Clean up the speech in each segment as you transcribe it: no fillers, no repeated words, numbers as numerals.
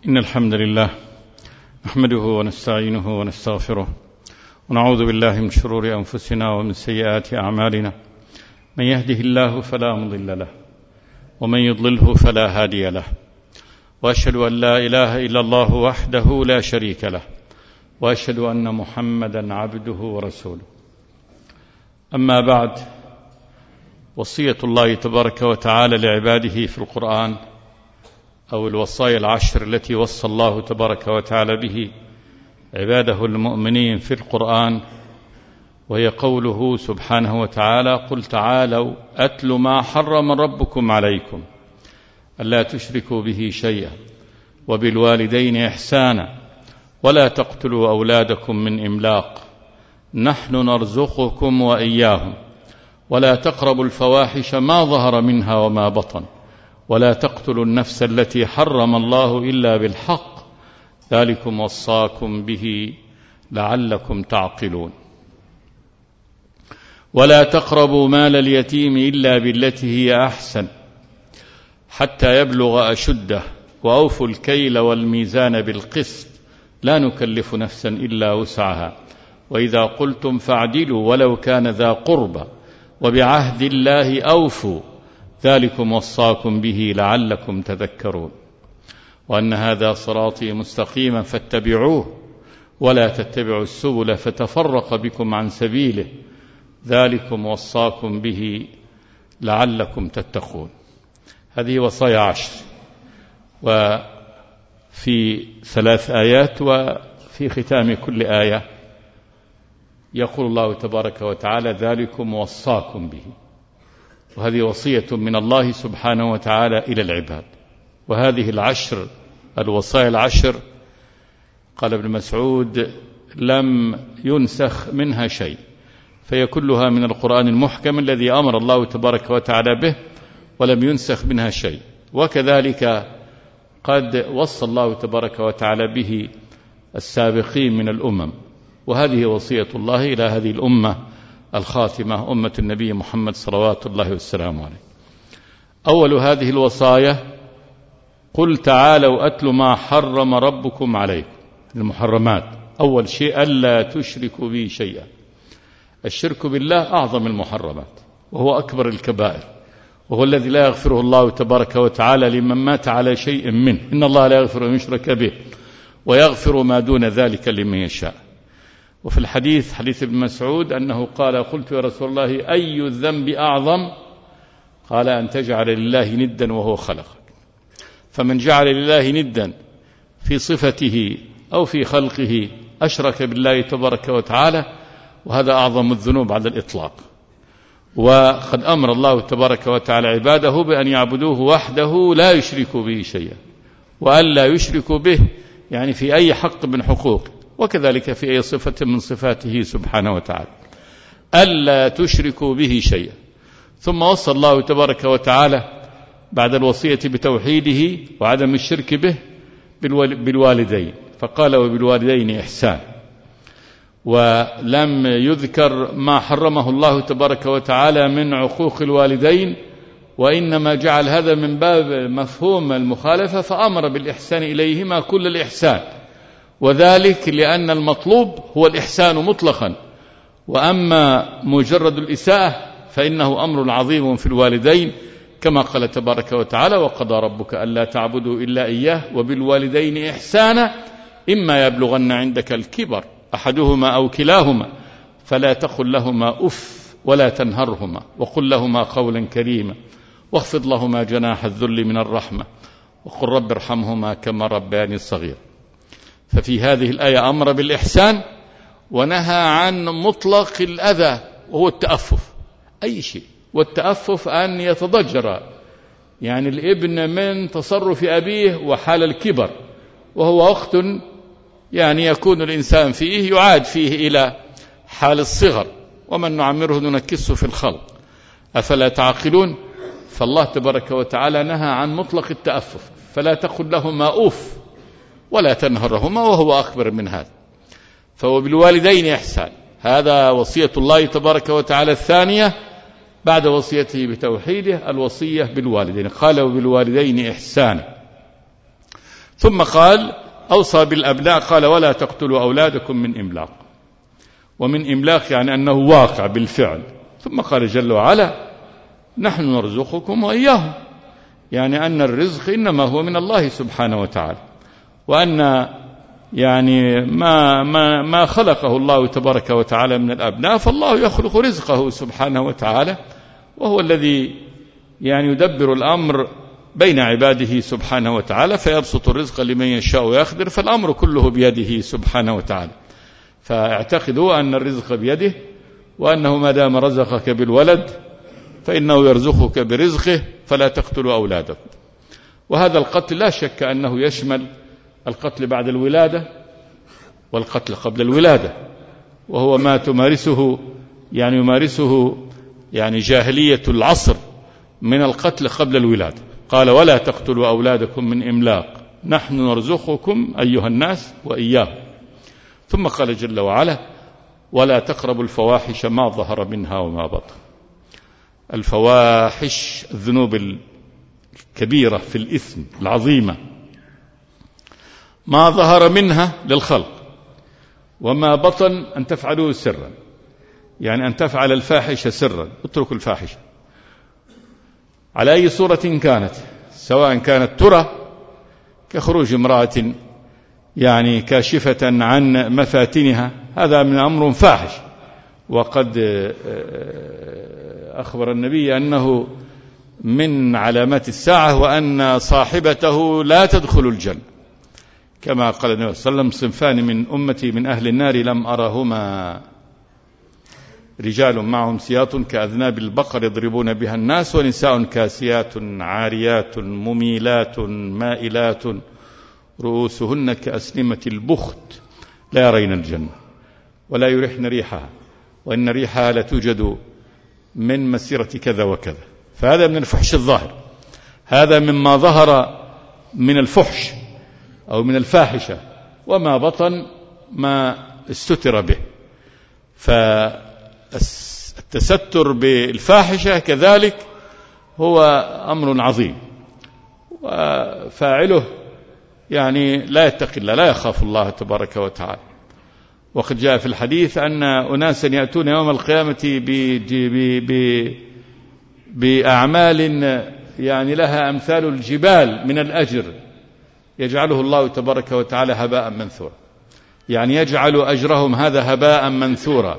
إن الحمد لله نحمده ونستعينه ونستغفره ونعوذ بالله من شرور أنفسنا ومن سيئات أعمالنا. من يهده الله فلا مضل له ومن يضلله فلا هادي له، وأشهد أن لا إله إلا الله وحده لا شريك له، وأشهد أن محمدا عبده ورسوله. أما بعد، وصية الله تبارك وتعالى لعباده في القرآن، أو الوصايا العشر التي وصى الله تبارك وتعالى به عباده المؤمنين في القرآن، وهي قوله سبحانه وتعالى: قل تعالوا أتل ما حرم ربكم عليكم ألا تشركوا به شيئا وبالوالدين إحسانا ولا تقتلوا أولادكم من إملاق نحن نرزقكم وإياهم ولا تقربوا الفواحش ما ظهر منها وما بطن ولا تقتلوا النفس التي حرم الله إلا بالحق ذلكم وصاكم به لعلكم تعقلون. ولا تقربوا مال اليتيم إلا بالتي هي أحسن حتى يبلغ أشده وأوفوا الكيل والميزان بالقسط لا نكلف نفسا إلا وسعها وإذا قلتم فاعدلوا ولو كان ذا قربى وبعهد الله أوفوا ذلكم وصاكم به لعلكم تذكرون. وأن هذا صراطي مستقيما فاتبعوه ولا تتبعوا السبل فتفرق بكم عن سبيله ذلكم وصاكم به لعلكم تتقون. هذه وصايا 10 وفي 3 آيات، وفي ختام كل آية يقول الله تبارك وتعالى: ذلكم وصاكم به. وهذه وصية من الله سبحانه وتعالى إلى العباد. وهذه الوصايا 10 قال ابن مسعود: لم ينسخ منها شيء، فهي كلها من القرآن المحكم الذي أمر الله تبارك وتعالى به ولم ينسخ منها شيء. وكذلك قد وصى الله تبارك وتعالى به السابقين من الأمم. وهذه وصية الله إلى هذه الأمة الخاتمة، أمة النبي محمد صلوات الله والسلام عليه. أول هذه الوصايا: قل تعالوا أتل ما حرم ربكم عليكم. المحرمات، أول شيء ألا تشركوا به شيئا. الشرك بالله أعظم المحرمات وهو أكبر الكبائر، وهو الذي لا يغفره الله تبارك وتعالى لمن مات على شيء منه. إن الله لا يغفر أن يشرك به ويغفر ما دون ذلك لمن يشاء. وفي الحديث، حديث ابن مسعود، أنه قال: قلت يا رسول الله أي الذنب أعظم؟ قال: أن تجعل لله ندا وهو خلقك. فمن جعل لله ندا في صفته أو في خلقه أشرك بالله تبارك وتعالى، وهذا أعظم الذنوب على الإطلاق. وقد أمر الله تبارك وتعالى عباده بأن يعبدوه وحده لا يشركوا به شيئا، وأن لا يشركوا به يعني في أي حق من حقوقه، وكذلك في أي صفة من صفاته سبحانه وتعالى، ألا تشركوا به شيئا. ثم وصى الله تبارك وتعالى بعد الوصية بتوحيده وعدم الشرك به بالوالدين، فقال: وبالوالدين إحسان. ولم يذكر ما حرمه الله تبارك وتعالى من عقوق الوالدين، وإنما جعل هذا من باب مفهوم المخالفة، فأمر بالإحسان إليهما كل الإحسان، وذلك لأن المطلوب هو الإحسان مطلقا، وأما مجرد الإساءة فإنه أمر عظيم في الوالدين، كما قال تبارك وتعالى: وقضى ربك ألا تعبدوا إلا إياه وبالوالدين إحسانا إما يبلغن عندك الكبر أحدهما أو كلاهما فلا تقل لهما أف ولا تنهرهما وقل لهما قولا كريما واخفض لهما جناح الذل من الرحمة وقل رب ارحمهما كما ربياني صغير. ففي هذه الآية أمر بالإحسان ونهى عن مطلق الأذى، وهو التأفف أي شيء. والتأفف أن يتضجر يعني الابن من تصرف أبيه وحال الكبر، وهو وقت يعني يكون الإنسان فيه يعاد فيه إلى حال الصغر، ومن نعمره ننكسه في الخلق أفلا تعقلون. فالله تبارك وتعالى نهى عن مطلق التأفف، فلا تقل لهما أف ولا تنهرهما، وهو أكبر من هذا. فهو بالوالدين إحسان، هذا وصية الله تبارك وتعالى الثانية بعد وصيته بتوحيده، الوصية بالوالدين. قال: وبالوالدين إحسانا. ثم قال أوصى بالأبناء، قال ولا تقتلوا أولادكم من إملاق، ومن إملاق يعني أنه واقع بالفعل. ثم قال جل وعلا نحن نرزقكم وإياهم، يعني أن الرزق إنما هو من الله سبحانه وتعالى، وأن يعني ما خلقه الله تبارك وتعالى من الأبناء، فالله يخلق رزقه سبحانه وتعالى، وهو الذي يعني يدبر الأمر بين عباده سبحانه وتعالى، فيبسط الرزق لمن يشاء ويقدر، فالأمر كله بيده سبحانه وتعالى. فاعتقدوا أن الرزق بيده، وأنه ما دام رزقك بالولد فإنه يرزقك برزقه، فلا تقتلوا أولادكم. وهذا القتل لا شك أنه يشمل القتل بعد الولادة والقتل قبل الولادة، وهو ما يمارسه جاهلية العصر من القتل قبل الولادة. قال ولا تقتلوا أولادكم من إملاق نحن نرزقكم أيها الناس وإياهم. ثم قال جل وعلا ولا تقربوا الفواحش ما ظهر منها وما بطن. الفواحش الذنوب الكبيرة في الإثم العظيمة، ما ظهر منها للخلق، وما بطن أن تفعلوه سرا، يعني أن تفعل الفاحشة سرا، اتركوا الفاحشة على أي صورة كانت، سواء كانت ترى كخروج امرأة يعني كاشفة عن مفاتنها، هذا من أمر فاحش. وقد أخبر النبي أنه من علامات الساعة وأن صاحبته لا تدخل الجنة، كما قال النبي صلى الله عليه وسلم صنفان من أمتي من أهل النار لم أرهما، رجال معهم سياط كأذناب البقر يضربون بها الناس، ونساء كاسيات عاريات مميلات مائلات رؤوسهن كأسنمة البخت لا يرين الجنة ولا يريحن ريحها، وإن ريحها لتوجد من مسيرة كذا وكذا. فهذا من الفحش الظاهر، هذا مما ظهر من الفحش أو من الفاحشة. وما بطن ما استتر به، فالتستر بالفاحشة كذلك هو أمر عظيم، وفاعله يعني لا يتقي الله، لا يخاف الله تبارك وتعالى. وقد جاء في الحديث أن أناسا يأتون يوم القيامة بأعمال يعني لها أمثال الجبال من الأجر، يجعله الله تبارك وتعالى هباء منثورا، يعني يجعل أجرهم هذا هباء منثورا.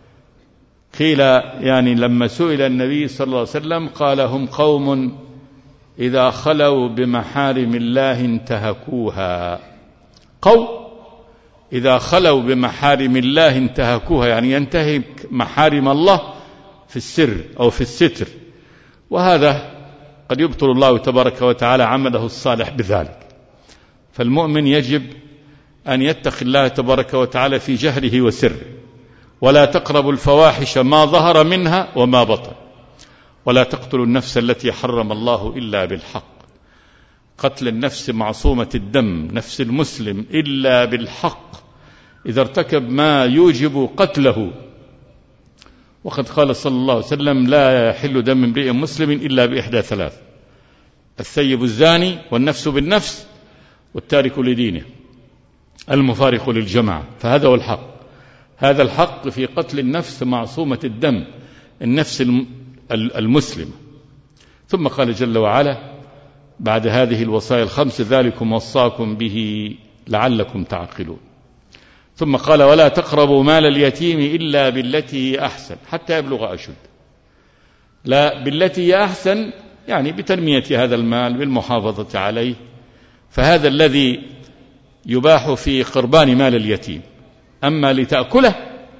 قيل يعني لما سئل النبي صلى الله عليه وسلم قال هم قوم إذا خلوا بمحارم الله انتهكوها. قوم إذا خلوا بمحارم الله انتهكوها، يعني ينتهك محارم الله في السر أو في الستر، وهذا قد يبطل الله تبارك وتعالى عمله الصالح بذلك. فالمؤمن يجب أن يتقي الله تبارك وتعالى في جهره وسره. ولا تقربوا الفواحش ما ظهر منها وما بطن، ولا تقتلوا النفس التي حرم الله إلا بالحق. قتل النفس معصومة الدم، نفس المسلم، إلا بالحق إذا ارتكب ما يوجب قتله. وقد قال صلى الله عليه وسلم لا يحل دم امرئ مسلم إلا بإحدى ثلاث: الثيب الزاني، والنفس بالنفس، والتارك لدينه، المفارق للجماعة. فهذا هو الحق، هذا الحق في قتل النفس معصومة الدم، النفس المسلم. ثم قال جل وعلا بعد هذه الوصايا الخمس: ذلكم وصاكم به لعلكم تعقلون. ثم قال: ولا تقربوا مال اليتيم إلا بالتي هي أحسن حتى يبلغ أشد. لا، بالتي هي أحسن يعني بتنمية هذا المال، بالمحافظة عليه. فهذا الذي يباح في قربان مال اليتيم. أما لتأكله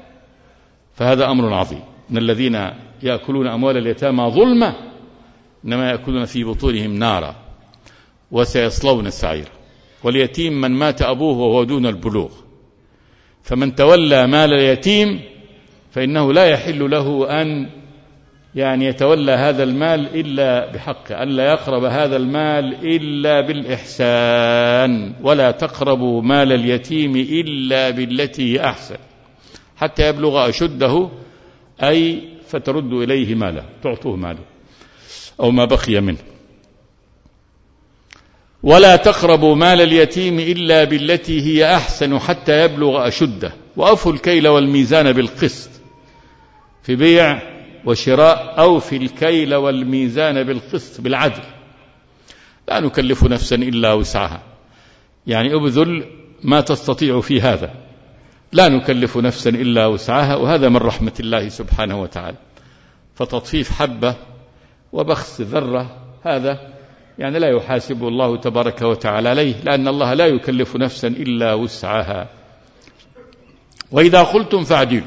فهذا أمر عظيم. من الذين يأكلون أموال اليتامى ظلما إنما يأكلون في بطونهم نارا وسيصلون سعيرا. واليتيم من مات أبوه وهو دون البلوغ، فمن تولى مال اليتيم فإنه لا يحل له أن يعني يتولى هذا المال إلا بحقه، أن لا يقرب هذا المال إلا بالإحسان. ولا تقربوا مال اليتيم إلا بالتي هي أحسن حتى يبلغ أشده، أي فتردوا إليه ماله، تعطوه ماله أو ما بقي منه. ولا تقربوا مال اليتيم إلا بالتي هي أحسن حتى يبلغ أشده وأوفوا الكيل والميزان بالقسط في بيع وشراء، أوفوا الكيل والميزان بالقسط بالعدل، لا نكلف نفسا إلا وسعها، يعني أبذل ما تستطيع في هذا، لا نكلف نفسا إلا وسعها، وهذا من رحمة الله سبحانه وتعالى. فتطفيف حبة وبخس ذرة هذا يعني لا يحاسب الله تبارك وتعالى عليه، لأن الله لا يكلف نفسا إلا وسعها. وإذا قلتم فاعدلوا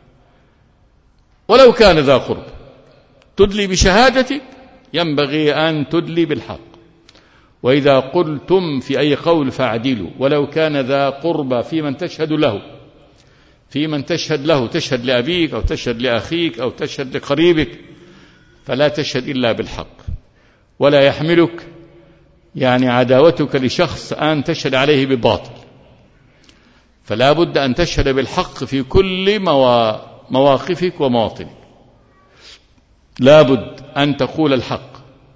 ولو كان ذا قرب، تدلي بشهادتك ينبغي أن تدلي بالحق. وإذا قلتم في أي قول فاعدلوا ولو كان ذا قرب، في من تشهد له، في من تشهد له، تشهد لأبيك أو تشهد لأخيك أو تشهد لقريبك، فلا تشهد إلا بالحق. ولا يحملك يعني عداوتك لشخص أن تشهد عليه بباطل، فلا بد أن تشهد بالحق في كل مواقفك ومواطنك، لا بد أن تقول الحق.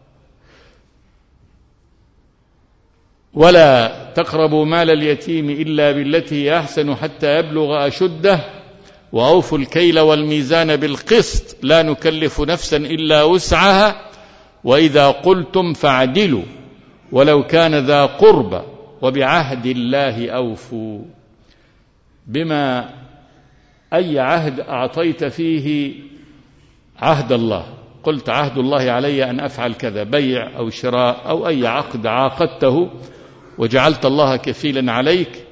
ولا تقربوا مال اليتيم إلا بالتي أحسن حتى يبلغ أشده وأوفوا الكيل والميزان بالقسط لا نكلف نفسا إلا وسعها. وإذا قلتم فاعدلوا ولو كان ذا قربى وبعهد الله أوفوا. بما أي عهد أعطيت فيه عهد الله، قلت عهد الله علي أن أفعل كذا، بيع أو شراء أو أي عقد عاقدته وجعلت الله كفيلا عليك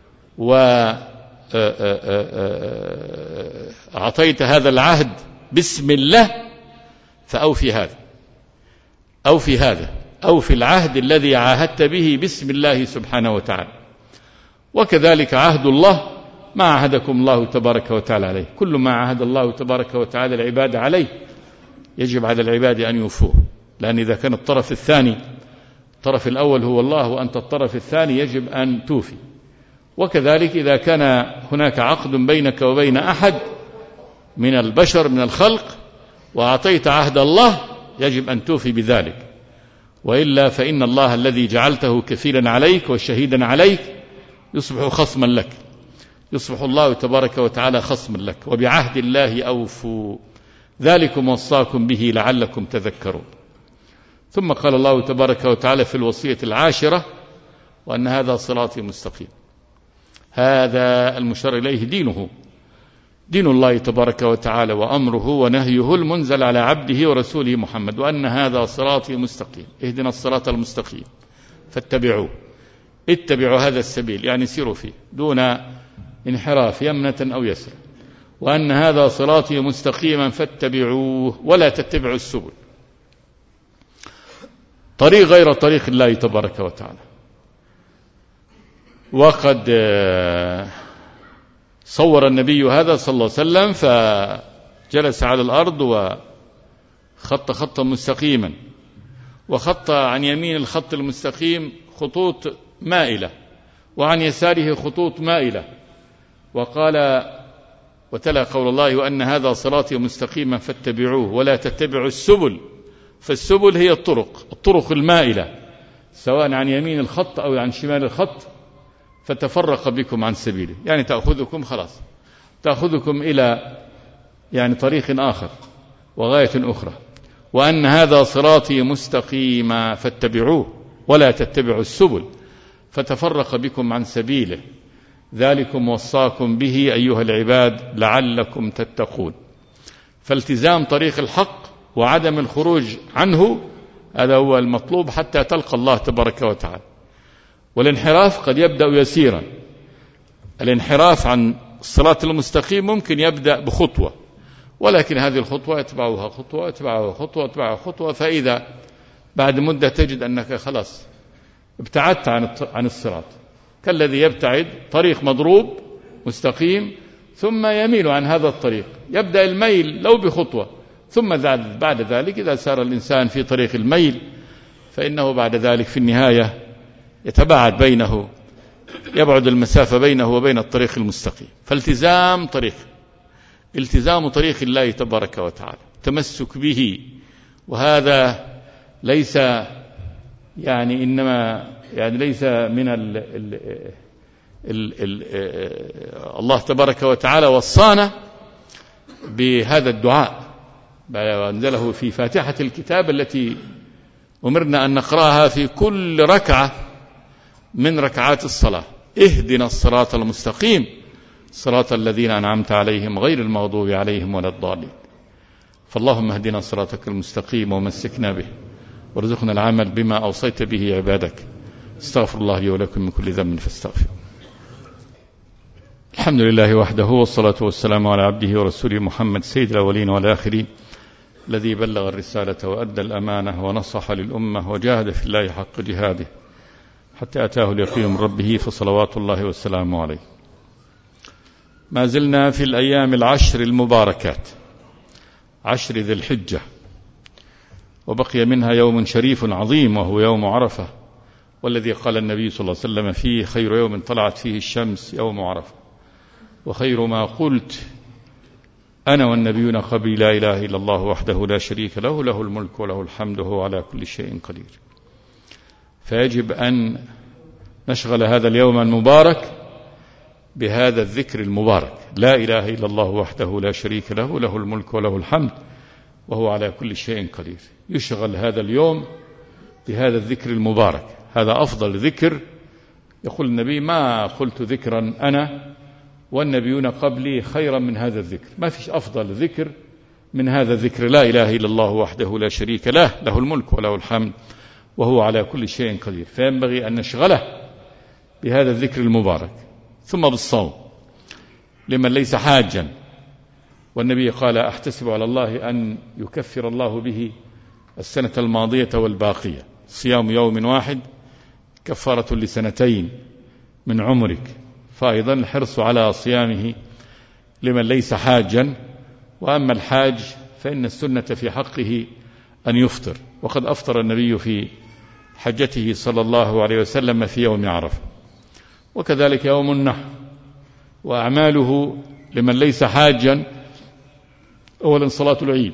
وأعطيت هذا العهد باسم الله، فأوفي هذا، أوفي هذا، أوفي العهد الذي عاهدت به باسم الله سبحانه وتعالى. وكذلك عهد الله ما عهدكم الله تبارك وتعالى عليه، كل ما عهد الله تبارك وتعالى العباد عليه يجب على العباد أن يوفوه، لأن إذا كان الطرف الثاني، الطرف الأول هو الله وأنت الطرف الثاني، يجب أن توفي. وكذلك إذا كان هناك عقد بينك وبين أحد من البشر من الخلق وأعطيت عهد الله يجب أن توفي بذلك، وإلا فإن الله الذي جعلته كفيلا عليك وشهيدا عليك يصبح خصما لك، يصبح الله تبارك وتعالى خصما لك. وبعهد الله أوفوا ذلكم وصاكم به لعلكم تذكرون. ثم قال الله تبارك وتعالى في الوصية العاشرة: وأن هذا صراطي مستقيم. هذا المشار إليه دينه، دين الله تبارك وتعالى وأمره ونهيه المنزل على عبده ورسوله محمد، وأن هذا صراطي مستقيم، اهدنا الصراط المستقيم فاتبعوه، اتبعوا هذا السبيل يعني سيروا فيه دون انحراف يمنة أو يسرا، وأن هذا صراطي مستقيما فاتبعوه ولا تتبعوا السبل، طريق غير طريق الله تبارك وتعالى. وقد صور النبي هذا صلى الله عليه وسلم فجلس على الأرض وخط خطا مستقيما، وخط عن يمين الخط المستقيم خطوط مائلة وعن يساره خطوط مائلة، وقال وتلا قول الله: وأن هذا صراطي مستقيما فاتبعوه ولا تتبعوا السبل. فالسبل هي الطرق المائلة سواء عن يمين الخط أو عن شمال الخط، فتفرق بكم عن سبيله، يعني تأخذكم إلى يعني طريق آخر وغاية أخرى. وأن هذا صراطي مستقيما فاتبعوه ولا تتبعوا السبل فتفرق بكم عن سبيله ذلكم وصاكم به أيها العباد لعلكم تتقون. فالتزام طريق الحق وعدم الخروج عنه هذا هو المطلوب حتى تلقى الله تبارك وتعالى. والانحراف قد يبدأ يسيرا، الانحراف عن الصراط المستقيم ممكن يبدأ بخطوة، ولكن هذه الخطوة يتبعها خطوة يتبعها خطوة يتبعها خطوة، فإذا بعد مدة تجد أنك خلاص ابتعدت عن الصراط، كالذي يبتعد طريق مضروب مستقيم ثم يميل عن هذا الطريق، يبدأ الميل لو بخطوة، ثم بعد ذلك إذا سار الإنسان في طريق الميل فإنه بعد ذلك في النهاية يبعد المسافة بينه وبين الطريق المستقيم. فالتزام طريق الله تبارك وتعالى، تمسك به، وهذا ليس يعني إنما يعني ليس من الله تبارك وتعالى وصانا بهذا الدعاء، وأنزله في فاتحة الكتاب التي أمرنا أن نقرأها في كل ركعة من ركعات الصلاة: اهدنا الصراط المستقيم صراط الذين أنعمت عليهم غير المغضوب عليهم ولا الضالين. فاللهم اهدنا صراطك المستقيم ومسكنا به، وارزقنا العمل بما أوصيت به عبادك. استغفر الله لي ولكم من كل ذنب فاستغفروا. الحمد لله وحده، والصلاة والسلام على عبده ورسوله محمد سيد الأولين والآخرين، الذي بلغ الرسالة وأدى الأمانة ونصح للأمة وجاهد في الله حق جهاده حتى أتاه اليقين من ربه، فصلوات الله والسلام عليه. ما زلنا في الأيام العشر المباركات، عشر ذي الحجة، وبقي منها يوم شريف عظيم وهو يوم عرفة، والذي قال النبي صلى الله عليه وسلم فيه: خير يوم طلعت فيه الشمس يوم عرفة، وخير ما قلت أنا والنبيون قبلي لا إله إلا الله وحده لا شريك له، له الملك وله الحمد وهو على كل شيء قدير. فيجب أن نشغل هذا اليوم المبارك بهذا الذكر المبارك: لا إله إلا الله وحده لا شريك له، له الملك وله الحمد وهو على كل شيء قدير. يشغل هذا اليوم بهذا الذكر المبارك، هذا أفضل ذكر. يقول النبي: ما قلت ذكرا أنا والنبيون قبلي خيرا من هذا الذكر. ما فيش أفضل ذكر من هذا الذكر: لا إله إلا الله وحده لا شريك له، له الملك وله الحمد وهو على كل شيء قدير. فينبغي أن نشغله بهذا الذكر المبارك. ثم بالصوم لمن ليس حاجا، والنبي قال: أحتسب على الله أن يكفر الله به السنة الماضية والباقية. صيام يوم واحد كفارة لسنتين من عمرك. فأيضا الحرص على صيامه لمن ليس حاجا. وأما الحاج فإن السنة في حقه أن يفطر، وقد أفطر النبي في حجته صلى الله عليه وسلم في يوم عرفة. وكذلك يوم النحر. وأعماله لمن ليس حاجا: أولا صلاة العيد،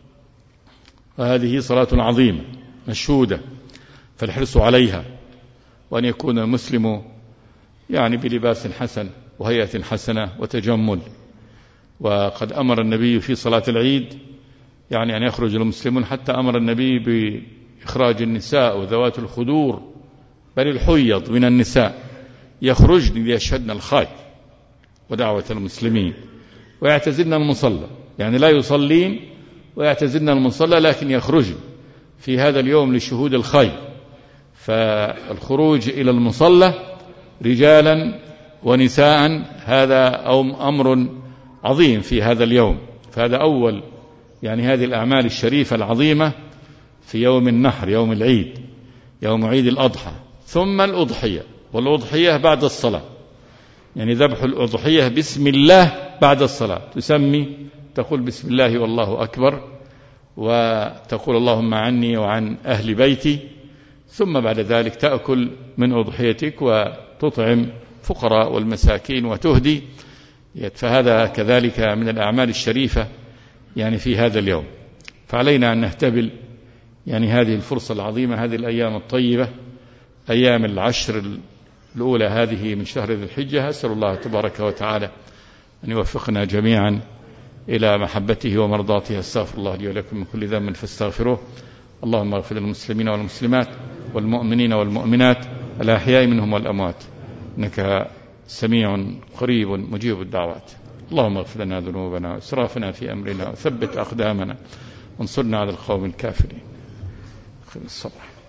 وهذه صلاة عظيمة مشهودة، فالحرص عليها، وأن يكون المسلم يعني بلباس حسن وهيئة حسنة وتجمل. وقد أمر النبي في صلاة العيد يعني أن يخرج المسلمون، حتى أمر النبي بإخراج النساء وذوات الخدور بل الحيض من النساء يخرجن ليشهدن الخير ودعوة المسلمين، ويعتزلن المصلى، يعني لا يصلين ويعتزلن المصلى، لكن يخرجن في هذا اليوم لشهود الخير. فالخروج إلى المصلى رجالا ونساء هذا أمر عظيم في هذا اليوم. فهذا أول يعني هذه الأعمال الشريفة العظيمة في يوم النحر، يوم العيد، يوم عيد الأضحى. ثم الأضحية، والأضحية بعد الصلاة، يعني ذبح الأضحية بسم الله بعد الصلاة. تسمي تقول بسم الله والله أكبر، وتقول اللهم عني وعن أهل بيتي، ثم بعد ذلك تأكل من أضحيتك وتطعم فقراء والمساكين وتهدي. فهذا كذلك من الأعمال الشريفة يعني في هذا اليوم. فعلينا أن نهتبل يعني هذه الفرصة العظيمة، هذه الأيام الطيبة، أيام العشر الأولى هذه من شهر ذي الحجة. أسأل الله تبارك وتعالى أن يوفقنا جميعا إلى محبته ومرضاته. استغفر الله لي ولكم من كل ذنب فاستغفروه. اللهم اغفر للمسلمين والمسلمات والمؤمنين والمؤمنات الأحياء منهم والأموات، إنك سميع قريب مجيب الدعوات. اللهم اغفر لنا ذنوبنا وإسرافنا في أمرنا، وثبت أقدامنا، وانصرنا على القوم الكافرين. الصباح.